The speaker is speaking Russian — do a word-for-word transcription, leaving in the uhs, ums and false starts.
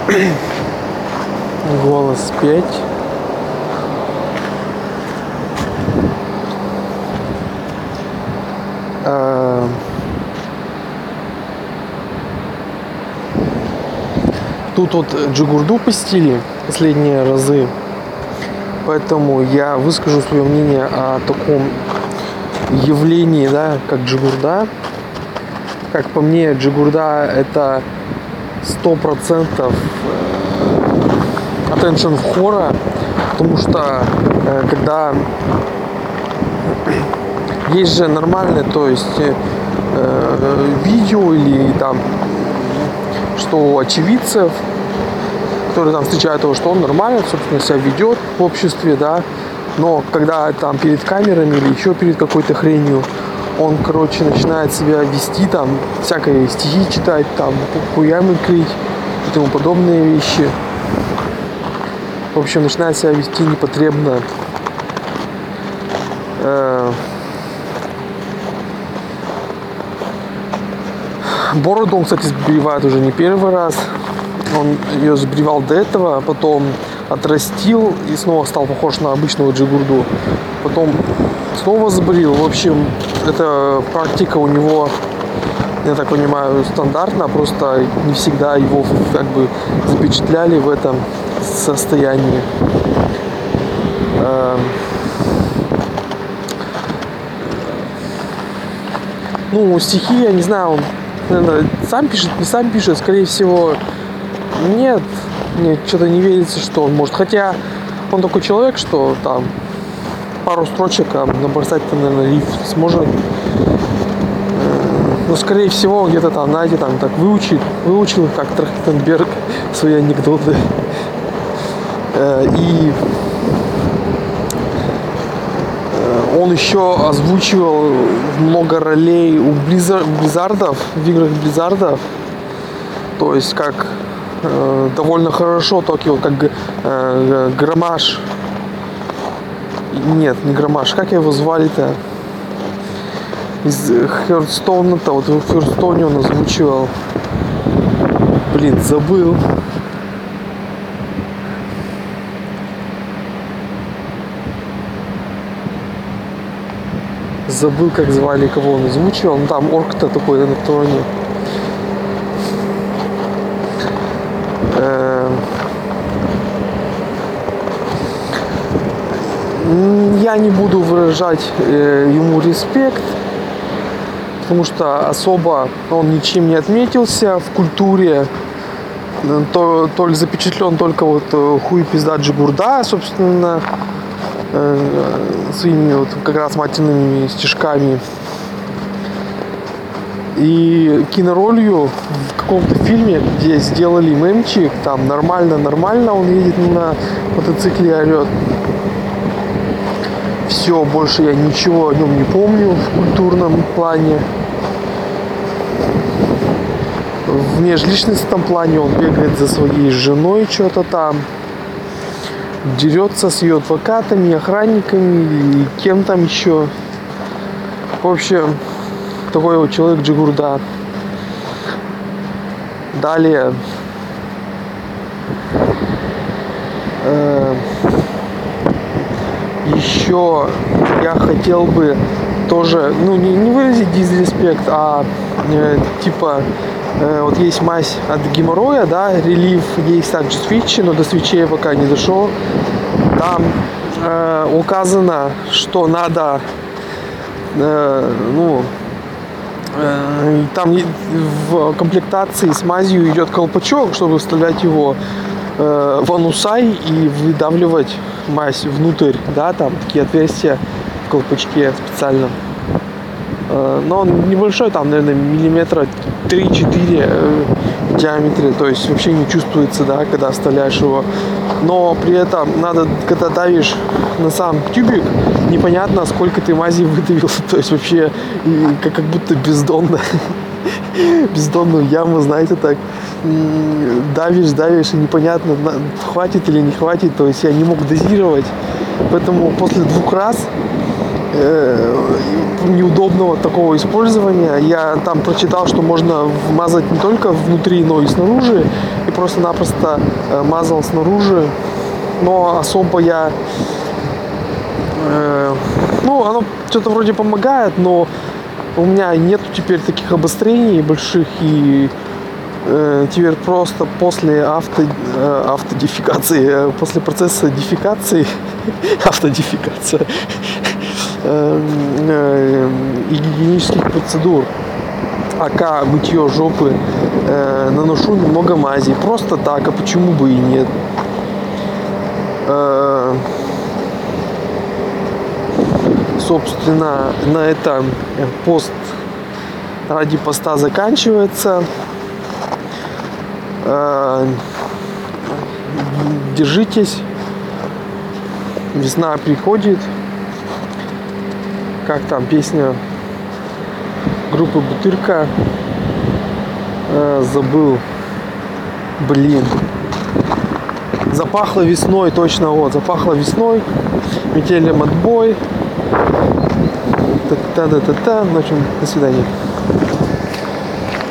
голос петь. А, тут вот джигурду постили последние разы, поэтому я выскажу свое мнение о таком явлении, да, как джигурда. Как по мне, джигурда это сто процентов attention хора, потому что когда есть же нормальное, то есть э, видео или там, что у очевидцев, которые там встречают его, что он нормально, собственно, себя ведет в обществе, да, но когда там перед камерами или еще перед какой-то хренью, он, короче, начинает себя вести, там, всякие стихи читать, там, хуями крыть и тому подобные вещи. В общем, начинает себя вести непотребно. Бороду он, кстати, сбривает уже не первый раз. Он ее сбривал до этого, потом отрастил и снова стал похож на обычного джигурду. Потом снова сбрил. В общем, эта практика у него, я так понимаю, стандартна, просто не всегда его как бы запечатляли в этом состоянии. Ну, стихи, я не знаю, он, наверное, сам пишет, не сам пишет, скорее всего, нет, мне что-то не верится, что он может. Хотя он такой человек, что там пару строчек а, набросать-то, наверное, риф сможет. Но, скорее всего, где-то там, знаете, там так выучил, выучил, как Трахтенберг, свои анекдоты. И он еще озвучивал много ролей у Близзардов, в играх Близзардов. То есть как э, довольно хорошо, только вот как э, Громаш. Нет, не Громаш, как его звали-то? Из Хёрдстоуна-то, вот в Хёрдстоуне он озвучивал. Блин, забыл. Забыл, как звали, кого он озвучивал. Ну там орк-то такой на троне. Я не буду выражать ему респект, потому что особо он ничем не отметился в культуре. То, то ли запечатлен только вот хуй пизда джигурда, собственно, своими вот как раз матерными стишками. И киноролью в каком-то фильме, где сделали мемчик, там нормально-нормально он едет на мотоцикле и орет. Все, больше я ничего о нем не помню в культурном плане. В межличностном плане он бегает за своей женой, что-то там. Дерется с ее адвокатами, охранниками и кем там еще. В общем, такой вот человек джигурда. Далее. Э, еще я хотел бы тоже, ну, не, не выразить дизреспект, а э, типа э, вот есть мазь от геморроя, да, релив, есть также свитчи, но до свитчей я пока не дошел. Там э, указано, что надо, э, ну, э, там в комплектации с мазью идет колпачок, чтобы вставлять его э, в анусай и выдавливать мазь внутрь, да, там такие отверстия в колпачке специально. Э, но он небольшой, там, наверное, миллиметра три-четыре э, в диаметре, то есть вообще не чувствуется, да, когда вставляешь его. Но при этом надо, когда давишь на сам тюбик, непонятно, сколько ты мази выдавил, то есть вообще как, как будто бездонно. Бездонную яму, знаете, так давишь, давишь, и непонятно, хватит или не хватит, то есть я не мог дозировать. Поэтому после двух раз э, неудобного такого использования. Я там прочитал, что можно мазать не только внутри, но и снаружи. И просто-напросто э, мазал снаружи. Но особо я... Э, ну, оно что-то вроде помогает, но у меня нету теперь таких обострений больших. И э, теперь просто после авто, э, автодефекации, э, после процесса дефекации, автодефекация, э, э, и гигиенических процедур, ака мытье жопы, э, наношу немного мази. Просто так, а почему бы и нет. Э, собственно, на этом пост ради поста заканчивается. Э, держитесь. Весна приходит. Как там песня группы Бутырка. Э, забыл. Блин. Запахло весной, точно, вот, запахло весной. Метелем отбой. Та-та-та-та-та. В общем, до свидания.